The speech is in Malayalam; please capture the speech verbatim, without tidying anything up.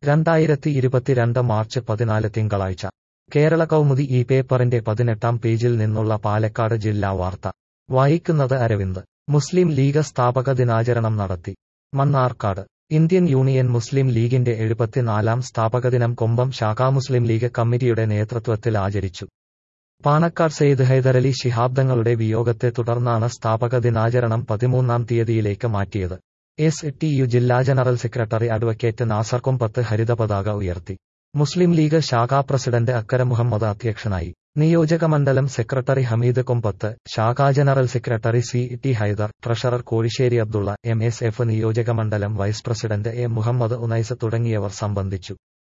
രണ്ടായിരത്തി ഇരുപത്തിരണ്ട് മാർച്ച് പതിനാല് തിങ്കളാഴ്ച കേരള കൗമുദി ഈ പേപ്പറിന്റെ പതിനെട്ടാം പേജിൽ നിന്നുള്ള പാലക്കാട് ജില്ലാ വാർത്ത വായിക്കുന്നത് അരവിന്ദ്. മുസ്ലിം ലീഗ് സ്ഥാപക ദിനാചരണം നടത്തി. മണ്ണാർക്കാട് ഇന്ത്യൻ യൂണിയൻ മുസ്ലിം ലീഗിന്റെ എഴുപത്തിനാലാം സ്ഥാപകദിനം കൊമ്പം ശാഖാ മുസ്ലിം ലീഗ് കമ്മിറ്റിയുടെ നേതൃത്വത്തിൽ ആചരിച്ചു. പാണക്കാട് സെയ്ദ് ഹൈദരലി ശിഹാബ് തങ്ങളുടെ വിയോഗത്തെ തുടർന്നാണ് സ്ഥാപക ദിനാചരണം പതിമൂന്നാം തീയതിയിലേക്ക് മാറ്റിയത്. എസ് ടി യു ജില്ലാ general secretary advocate Nasar Kombath ഹരിതപതാക ഉയർത്തി. മുസ്ലിം ലീഗ് ശാഖാ പ്രസിഡന്റ് അക്കര മുഹമ്മദ് അധ്യക്ഷനായി. നിയോജകമണ്ഡലം സെക്രട്ടറി ഹമീദ് കൊമ്പത്ത്, ശാഖാ general secretary C T Haider, treasurer Kozhissery Abdulla, M S F നിയോജകമണ്ഡലം vice president A Muhammad Unais തുടങ്ങിയവർ സംബന്ധിച്ചു.